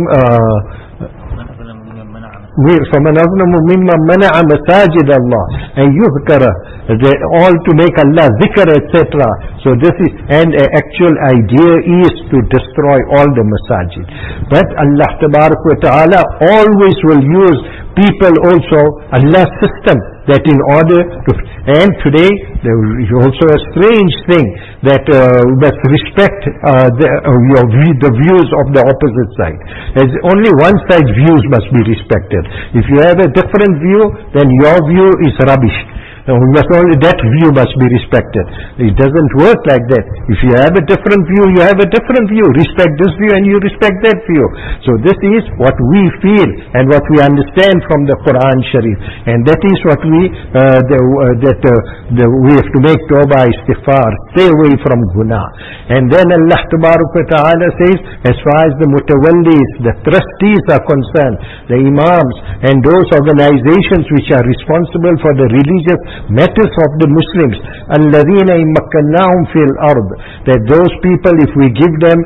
فَمَنْ أَظْلَمُ مِمَّنْ مَنَعَ مَسَاجِدَ اللَّهِ أَنْ يُذْكَرَ, all to make Allah zikr, et cetera. So this is, and an actual idea is to destroy all the masajid. But Allah Tabarak wa Ta'ala always will use people also, Allah's system, that in order to, and today there is also a strange thing that uh, we must respect uh, the, uh, your view, the views of the opposite side. There's only one side's views must be respected. If you have a different view, then your view is rubbish. Now, we must only, that view must be respected. It doesn't work like that. If you have a different view, you have a different view. Respect this view and you respect that view. So this is what we feel and what we understand from the Quran Sharif. And that is what we, uh, the, uh, that uh, the, we have to make tawbah, istighfar, stay away from guna. And then Allah Tabarak wa Ta'ala says, as far as the mutawallis, the trustees are concerned, the imams and those organizations which are responsible for the religious matters of the Muslims, الَّذِينَ إِمَّكَّنَّاهُمْ فِي الْأَرْضِ, that those people, if we give them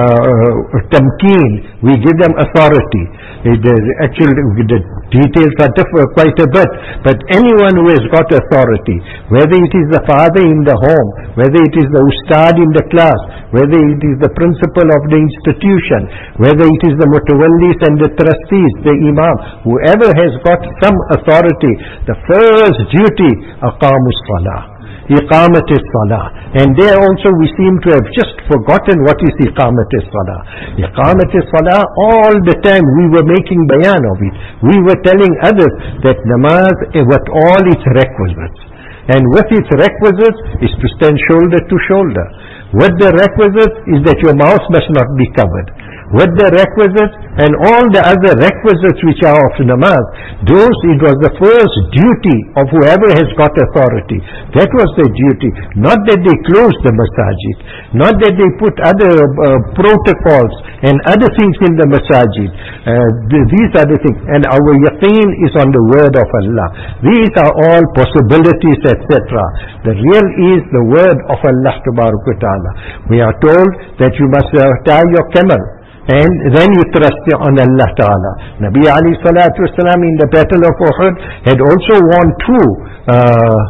uh, tamkeen, we give them authority. The actual the details are different quite a bit, but anyone who has got authority, whether it is the father in the home, whether it is the ustad in the class, whether it is the principal of the institution, whether it is the mutawallis and the trustees, the imam, whoever has got some authority, the first duty, aqamus salah, iqamat as-salah. And there also we seem to have just forgotten what is iqamat as-salah. Iqamat as-salah, all the time we were making bayan of it. We were telling others that namaz, what all its requisites. And with its requisites is to stand shoulder to shoulder. What the requisites is that your mouth must not be covered. What the requisites and all the other requisites which are of namaz, those, it was the first duty of whoever has got authority. That was their duty. Not that they closed the masajid, not that they put other uh, protocols and other things in the masajid. Uh, th these are the things. And our yaqeen is on the word of Allah. These are all possibilities, et cetera. The real is the word of Allah Tabarak wa Ta'ala. We are told that you must uh, tie your camel, and then you trust on Allah Ta'ala. Nabi alayhi salatu wasalam in the battle of Uhud had also worn two uh,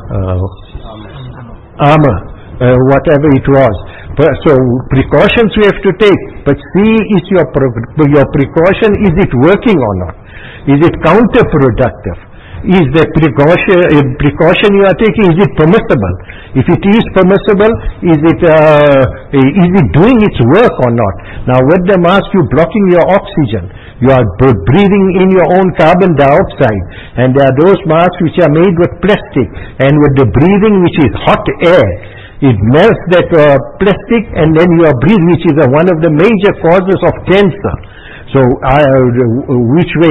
uh, armor, uh, whatever it was. But, so precautions we have to take, but see, is your, your precaution, is it working or not? Is it counterproductive? Is the precaution, uh, precaution you are taking, is it permissible? If it is permissible, is it uh, is it doing its work or not? Now with the mask, you're blocking your oxygen. You are breathing in your own carbon dioxide. And there are those masks which are made with plastic. And with the breathing, which is hot air, it melts that uh, plastic, and then you are breathing, which is uh, one of the major causes of cancer. So, uh, which way?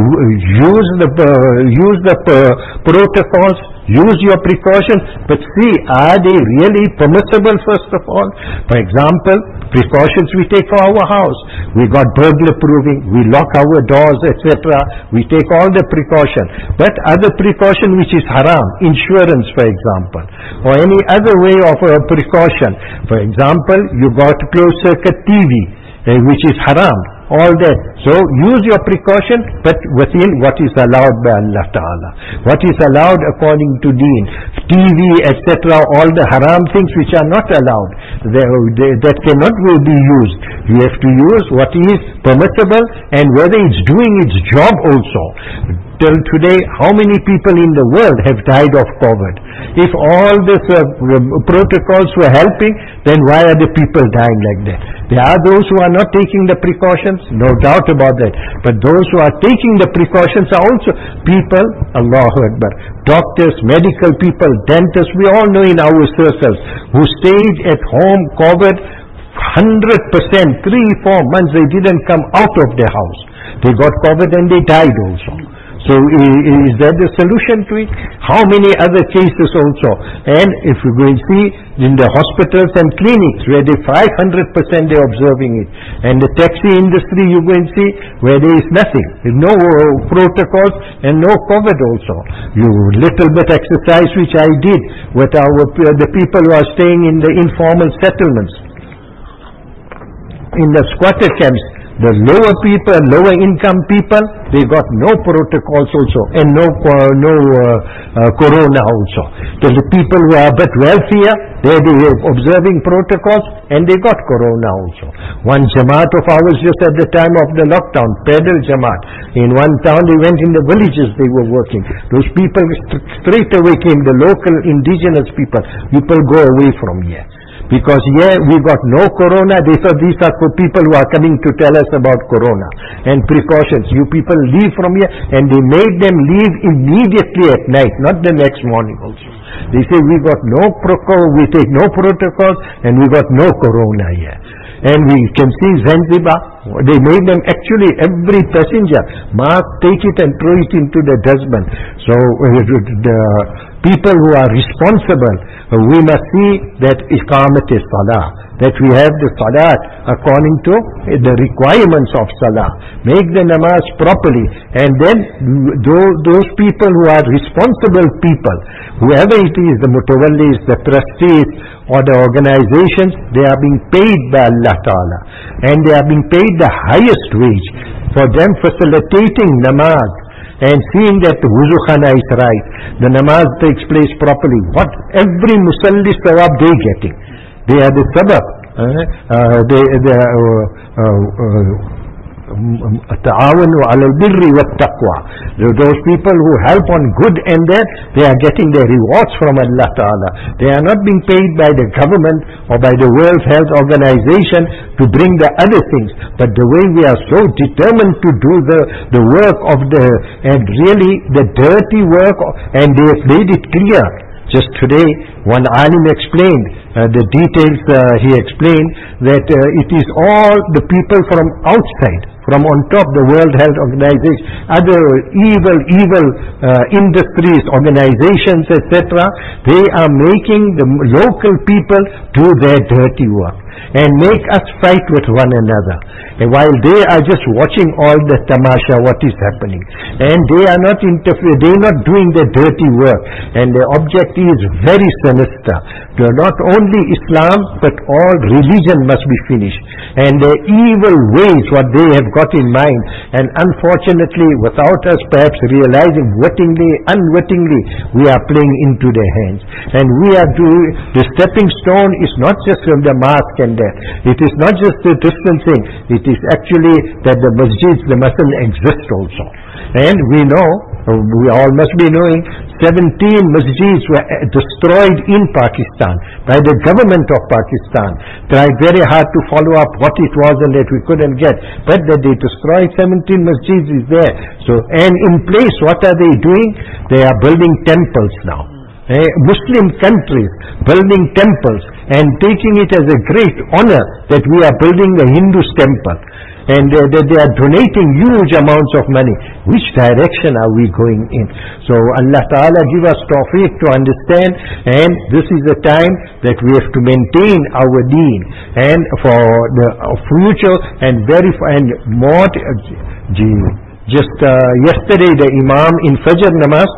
Use the uh, use the uh, protocols, use your precautions, but see, are they really permissible? First of all, for example, precautions we take for our house. We got burglar proofing, we lock our doors, et cetera. We take all the precaution. But other precaution which is haram, insurance, for example, or any other way of uh, precaution. For example, you got closed circuit T V, uh, which is haram. All that. So use your precaution, but within what is allowed by Allah Ta'ala. What is allowed according to deen. T V, et cetera, all the haram things which are not allowed, they, they, that cannot be used. You have to use what is permissible and whether it's doing its job also. Till today, how many people in the world have died of COVID? If all these uh, protocols were helping, then why are the people dying like that? There are those who are not taking the precautions, no doubt about that. But those who are taking the precautions are also people, Allahu Akbar, doctors, medical people, dentists, we all know in our circles, who stayed at home, COVID, one hundred percent, three, four months, they didn't come out of their house. They got COVID and they died also. So is that the solution to it? How many other cases also? And if you go and see in the hospitals and clinics where they five hundred percent they're observing it. And the taxi industry you go and see where there is nothing. There's no uh, protocols and no COVID also. You little bit exercise which I did with our uh, the people who are staying in the informal settlements, in the squatter camps. The lower people, lower income people, they got no protocols also, and no uh, no uh, uh, corona also. So the people who are a bit wealthier, they are observing protocols, and they got corona also. One Jamaat of ours just at the time of the lockdown, Pedal Jamaat, in one town, they went in the villages, they were working. Those people straight away came, the local indigenous people, people go away from here. Because yeah, we got no corona. They thought these are for people who are coming to tell us about corona and precautions. You people leave from here, and they made them leave immediately at night, not the next morning also. They say we got no protocol, we take no protocols, and we got no corona here. And we can see Zanzibar, they made them actually every passenger mask, take it and throw it into the dustbin. So uh, the people who are responsible, uh, we must see that iqamat is salah, that we have the salat according to the requirements of salah. Make the namaz properly, and then those, those people who are responsible people, whoever it is, the mutawallis, the trustees, or the organizations, they are being paid by Allah Ta'ala, and they are being paid the highest wage for them facilitating namaz and seeing that the wuzu khana is right, the namaz takes place properly. What every musalli sawab they getting, they are the sabab, uh, uh, they, they are uh, uh, uh, ta'awanu ala al-birri wa taqwa. Those people who help on good and that, they are getting their rewards from Allah Ta'ala. They are not being paid by the government or by the World Health Organization to bring the other things, but the way we are so determined to do the, the work of the, and really the dirty work, and they have made it clear. Just today, one alim explained, uh, the details uh, he explained, that uh, it is all the people from outside, from on top, the World Health Organization, other evil, evil uh, industries, organizations, et cetera. They are making the local people do their dirty work and make us fight with one another. And while they are just watching all the tamasha, what is happening, and they are not interfering, they are not doing the dirty work, and the object is very sinister. Not only Islam, but all religion must be finished, and the evil ways what they have got in mind, and unfortunately without us perhaps realizing, wittingly, unwittingly, we are playing into their hands. And we are doing, the stepping stone is not just from the mosque and that, it is not just the distancing, it is actually that the masjids, they mustn't exist also. And we know, we all must be knowing, seventeen masjids were destroyed in Pakistan by the government of Pakistan. Tried very hard to follow up what it was and that we couldn't get, but that they destroyed seventeen masjids is there. So, and in place, what are they doing? They are building temples now. Eh, Muslim countries building temples and taking it as a great honor that we are building the Hindu's temple, and uh, that they are donating huge amounts of money. Which direction are we going in? So Allah Ta'ala give us tawfiq to understand, and this is the time that we have to maintain our deen, and for the uh, future, and verify, and more, uh, just uh, yesterday the Imam in Fajr Namaz,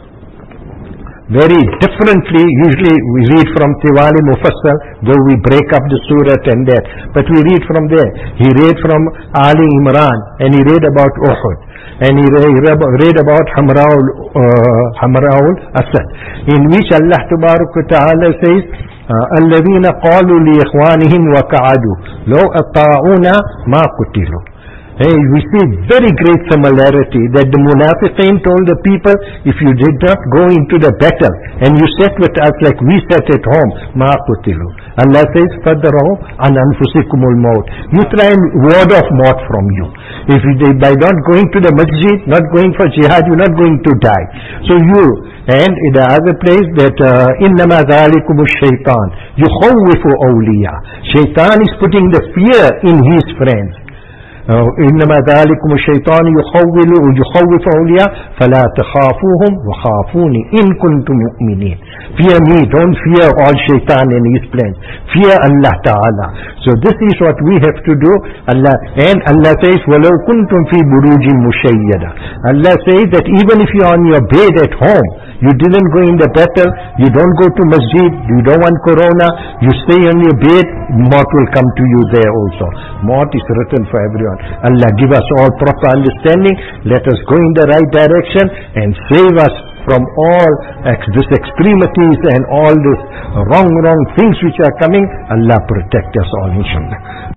very differently, usually we read from Tiwali Mufassal, though we break up the surah and that, but we read from there. He read from Ali Imran, and he read about Uhud, and he read about Hamraul, uh, Hamraul Asad, in which Allah Ta'ala says, الذين قالوا لإخوانهم وقعدوا لو أطاعونا ما قتلوا. Hey, we see very great similarity that the munafiqeen told the people, if you did not go into the battle and you sat with us like we sat at home, ma qutilu. Allah says, fadra'u an anfusikumul maut. You try and ward off maut from you. If you, by not going to the masjid, not going for jihad, you're not going to die. So you, and in the other place that innama dhalikumu shaitan yukhawwifu awliya. Shaitan is putting the fear in his friends. إنما ذلكم الشيطان يخول يخوف أولياء فلا تخافوهم وخافوني إن كنتم مؤمنين. Fear me, don't fear all shaitan and his plans. Fear Allah Ta'ala. So this is what we have to do. Allah, and Allah says, وَلَوْ كُنْتُمْ فِي بُرُوجٍ مُشَيَّدَةٍ. Allah says that even if you are on your bed at home, you didn't go in the battle, you don't go to masjid, you don't want corona, you stay on your bed, maut will come to you there also. Maut is written for everyone. Allah give us all proper understanding. Let us go in the right direction and save us from all ex this extremities and all this wrong, wrong things which are coming. Allah protect us all, inshallah.